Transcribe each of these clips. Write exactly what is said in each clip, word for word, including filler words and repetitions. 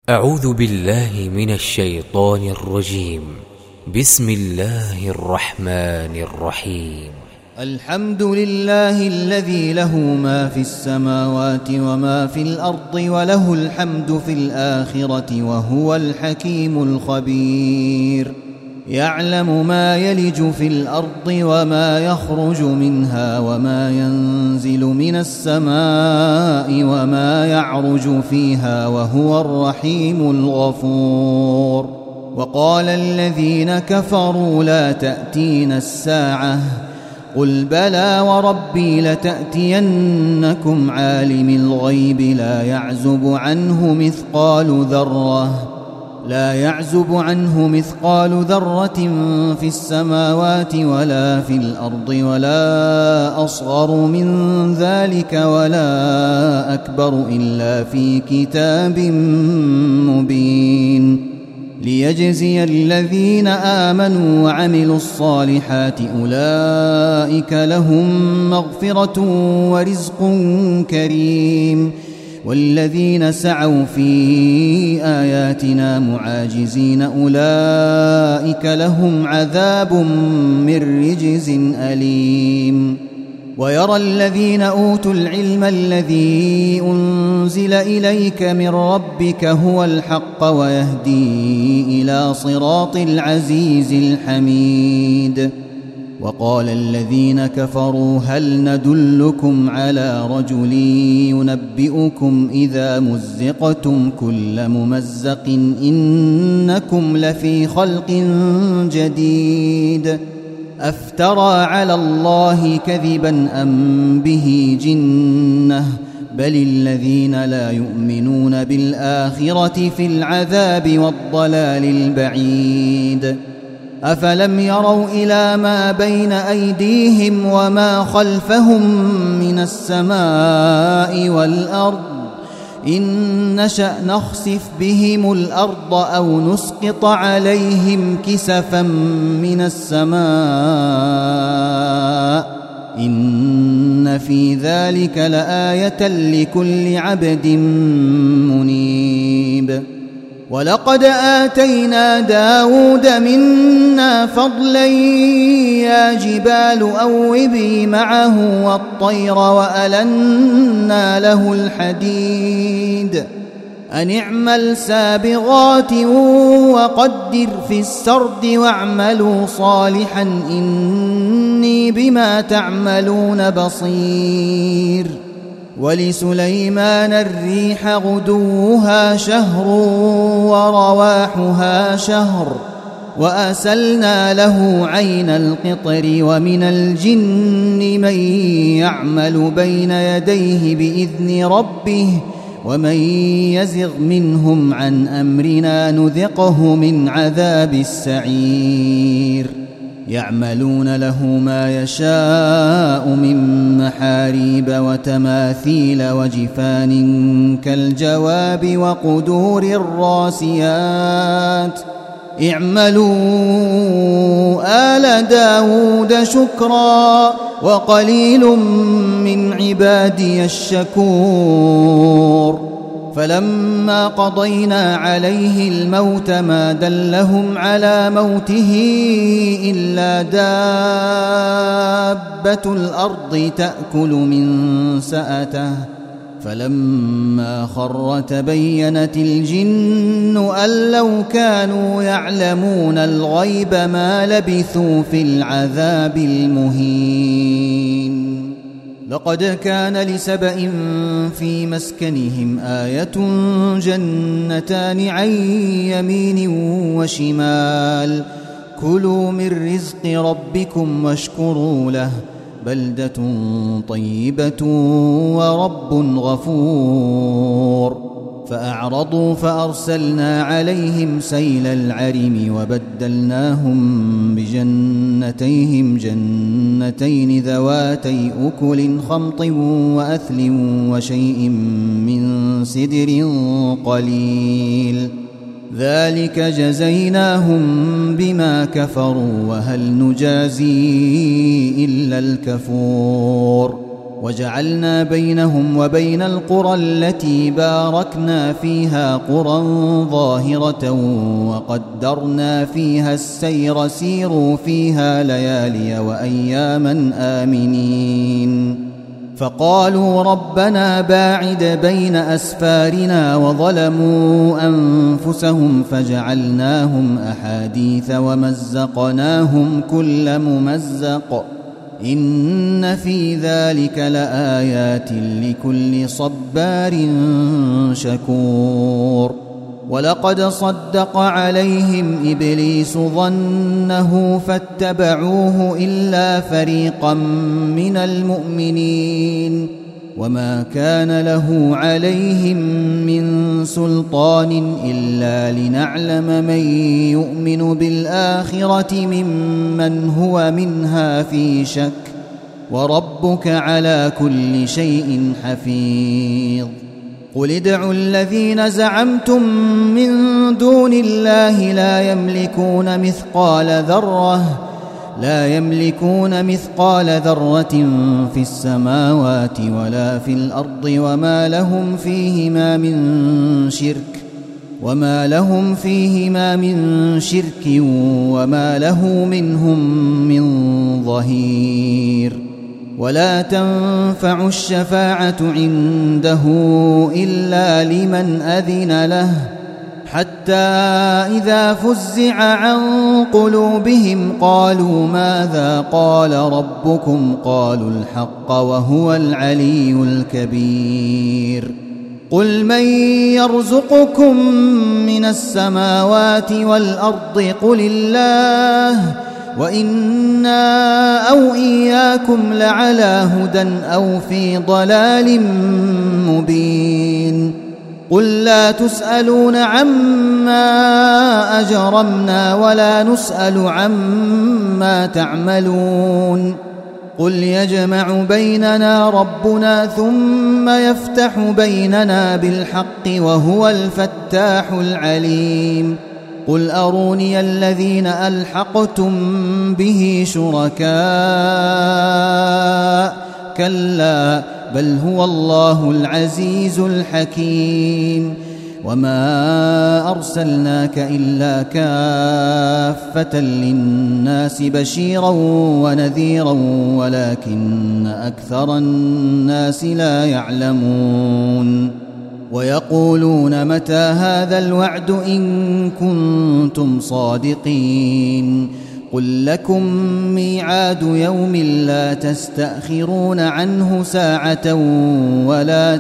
أعوذ بالله من الشيطان الرجيم. بسم الله الرحمن الرحيم. الحمد لله الذي له ما في السماوات وما في الأرض وله الحمد في الآخرة وهو الحكيم الخبير. يعلم ما يلج في الأرض وما يخرج منها وما ينزل من السماء وما يعرج فيها وهو الرحيم الغفور. وقال الذين كفروا لا تأتينا الساعة قل بلى وربي لتأتينكم عالم الغيب لا يعزب عنه مثقال ذرة لا يعزب عنه مثقال ذرة في السماوات ولا في الأرض ولا أصغر من ذلك ولا أكبر إلا في كتاب مبين. ليجزي الذين آمنوا وعملوا الصالحات أولئك لهم مغفرة ورزق كريم. والذين سعوا في آياتنا معاجزين أولئك لهم عذاب من رجز أليم. ويرى الذين أوتوا العلم الذي أنزل إليك من ربك هو الحق ويهدي إلى صراط العزيز الحميد. وقال الذين كفروا هل ندلكم على رجل ينبئكم إذا مزقتم كل ممزق إنكم لفي خلق جديد أفترى على الله كذبا أم به جنة بل الذين لا يؤمنون بالآخرة في العذاب والضلال البعيد. أفلم يروا إلى ما بين أيديهم وما خلفهم من السماء والأرض إن نشأ نخسف بهم الأرض أو نسقط عليهم كسفا من السماء إن في ذلك لآية لكل عبد منيب. ولقد آتينا داود منا فضلا يا جبال أوبي معه والطير وألنا له الحديد أن اعمل سابغات وقدر في السرد واعملوا صالحا إني بما تعملون بصير. ولسليمان الريح غدوها شهر ورواحها شهر وأسلنا له عين القطر ومن الجن من يعمل بين يديه بإذن ربه ومن يزغ منهم عن أمرنا نذقه من عذاب السعير. يعملون له ما يشاء من محاريب وتماثيل وجفان كالجواب وقدور الراسيات اعملوا آل داود شكرا وقليل من عبادي الشكور. فلما قضينا عليه الموت ما دلهم على موته إلا دابة الأرض تأكل من سأته فلما خر تبينت الجن أن لو كانوا يعلمون الغيب ما لبثوا في العذاب المهين. لقد كان لسبإ في مسكنهم آية جنتان عن يمين وشمال كلوا من رزق ربكم واشكروا له بلدة طيبة ورب غفور. فأعرضوا فأرسلنا عليهم سيل العرم وبدلناهم بجنتيهم جنتين ذواتي أكل خمط وأثل وشيء من سدر قليل ذلك جزيناهم بما كفروا وهل نجازي إلا الكفور. وجعلنا بينهم وبين القرى التي باركنا فيها قرى ظاهرة وقدرنا فيها السير سيروا فيها ليالي وأياما آمنين فقالوا ربنا باعد بين أسفارنا وظلموا أنفسهم فجعلناهم أحاديث ومزقناهم كل ممزق إن في ذلك لآيات لكل صبار شكور ولقد صدق عليهم إبليس ظنه فاتبعوه إلا فريقا من المؤمنين وما كان له عليهم من سلطان إلا لنعلم من يؤمن بالآخرة ممن هو منها في شك وربك على كل شيء حفيظ قل ادعوا الذين زعمتم من دون الله لا يملكون مثقال ذرة لا يملكون مثقال ذرة في السماوات ولا في الأرض وما لهم فيهما من شرك وما لهم فيهما من شرك وما له منهم من ظهير ولا تنفع الشفاعة عنده إلا لمن أذن له حتى إذا فزع عن قلوبهم قالوا ماذا قال ربكم قالوا الحق وهو العلي الكبير قل من يرزقكم من السماوات والأرض قل الله وإنا أو إياكم لعلى هدى أو في ضلال مبين قل لا تسألون عما أجرمنا ولا نسأل عما تعملون قل يجمع بيننا ربنا ثم يفتح بيننا بالحق وهو الفتاح العليم قل أروني الذين ألحقتم به شركاء كلا بل هو الله العزيز الحكيم وما أرسلناك إلا كافة للناس بشيرا ونذيرا ولكن أكثر الناس لا يعلمون ويقولون متى هذا الوعد إن كنتم صادقين قل لكم ميعاد يوم لا تستأخرون عنه ساعة ولا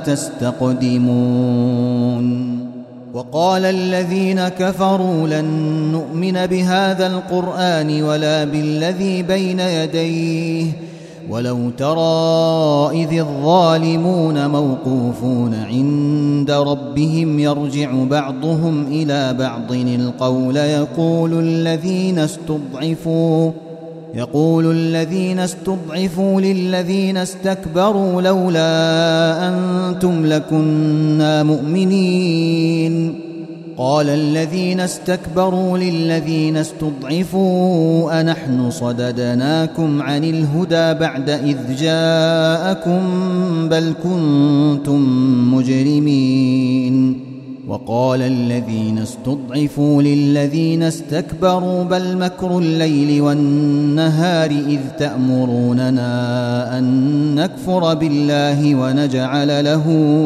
تستقدمون وقال الذين كفروا لن نؤمن بهذا القرآن ولا بالذي بين يديه ولو ترى إذ الظالمون موقوفون عند ربهم يرجع بعضهم إلى بعض القول يقول الذين استضعفوا يقول الذين استضعفوا للذين استكبروا لولا أنتم لكنا مؤمنين قال الذين استكبروا للذين استضعفوا أنحن صددناكم عن الهدى بعد إذ جاءكم بل كنتم مجرمين وقال الذين استضعفوا للذين استكبروا بل مكر الليل والنهار إذ تأمروننا أن نكفر بالله ونجعل له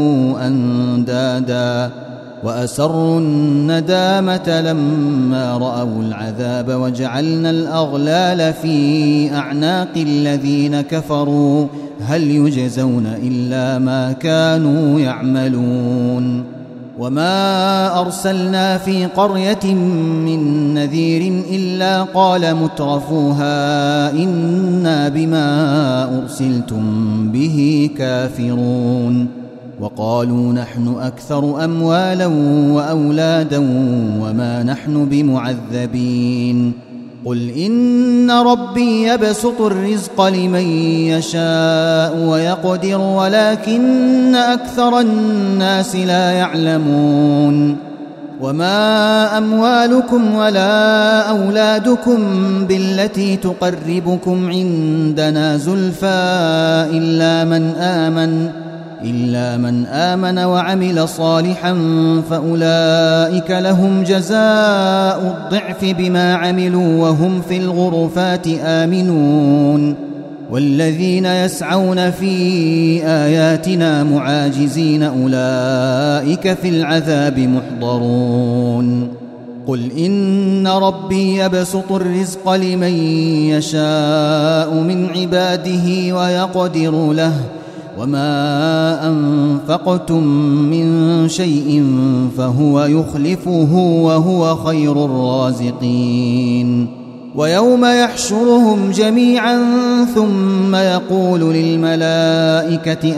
أندادا وأسروا الندامة لما رأوا العذاب وجعلنا الأغلال في أعناق الذين كفروا هل يجزون إلا ما كانوا يعملون وما أرسلنا في قرية من نذير إلا قال مترفوها إنا بما أرسلتم به كافرون وقالوا نحن أكثر أموالا وأولادا وما نحن بمعذبين قل إن ربي يبسط الرزق لمن يشاء ويقدر ولكن أكثر الناس لا يعلمون وما أموالكم ولا أولادكم بالتي تقربكم عندنا زلفى إلا من آمن إلا من آمن وعمل صالحا فأولئك لهم جزاء الضعف بما عملوا وهم في الغرفات آمنون والذين يسعون في آياتنا معاجزين أولئك في العذاب محضرون قل إن ربي يبسط الرزق لمن يشاء من عباده ويقدر له وما أنفقتم من شيء فهو يخلفه وهو خير الرازقين ويوم يحشرهم جميعا ثم يقول للملائكة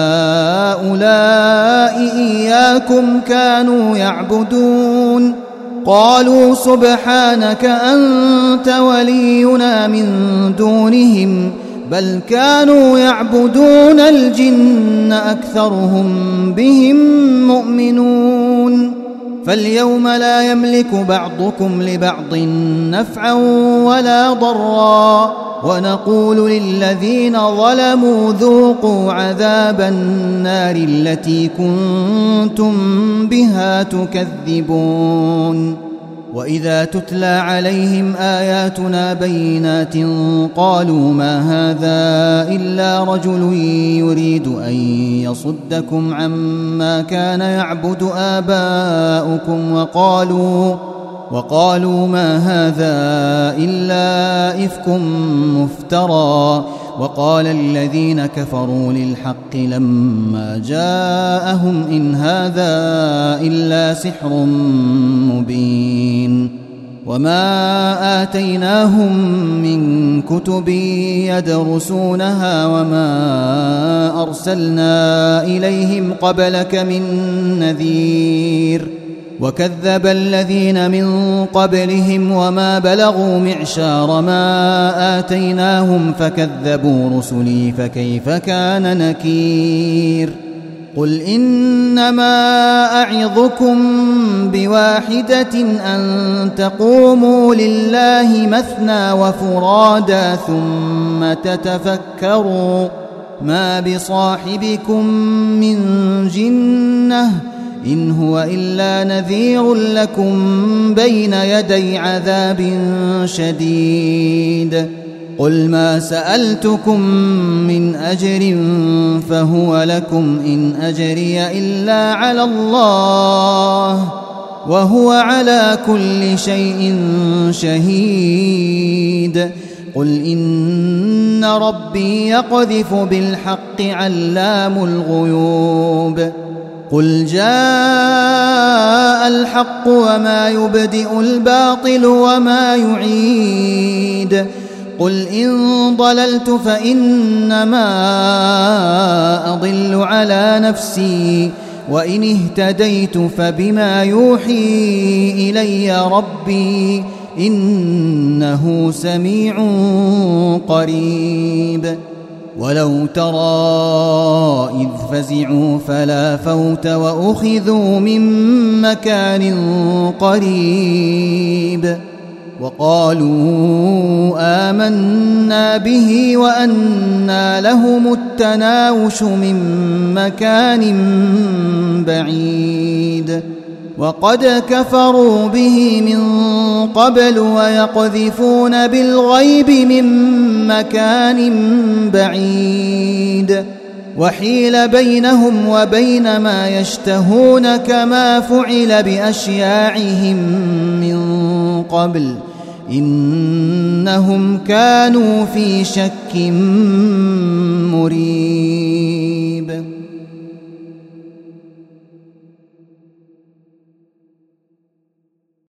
أهؤلاء إياكم كانوا يعبدون قالوا سبحانك أنت ولينا من دونهم بل كانوا يعبدون الجن أكثرهم بهم مؤمنون فاليوم لا يملك بعضكم لبعض نفعا ولا ضرا ونقول للذين ظلموا ذوقوا عذاب النار التي كنتم بها تكذبون وإذا تتلى عليهم آياتنا بينات قالوا ما هذا إلا رجل يريد أن يصدكم عما كان يعبد آباؤكم وقالوا وقالوا ما هذا إلا إفك مفترى وقال الذين كفروا للحق لما جاءهم إن هذا إلا سحر مبين وما آتيناهم من كتب يدرسونها وما أرسلنا إليهم قبلك من نذير وكذب الذين من قبلهم وما بلغوا معشار ما آتيناهم فكذبوا رسلي فكيف كان نكير قل إنما أعظكم بواحدة أن تقوموا لله مثنى وفرادا ثم تتفكروا ما بصاحبكم من جنة إن هو إلا نذير لكم بين يدي عذاب شديد قل ما سألتكم من أجر فهو لكم إن أجري إلا على الله وهو على كل شيء شهيد قل إن ربي يقذف بالحق علام الغيوب قل جاء الحق وما يبدئ الباطل وما يعيد قل إن ضللت فإنما أضل على نفسي وإن اهتديت فبما يوحي إلي ربي إنه سميع قريب ولو ترى إذ فزعوا فلا فوت وأخذوا من مكان قريب وقالوا آمنا به وأنى لهم التناوش من مكان بعيد وقد كفروا به من قبل ويقذفون بالغيب من مكان بعيد وحيل بينهم وبين ما يشتهون كما فعل بأشياعهم من قبل إنهم كانوا في شك مريب.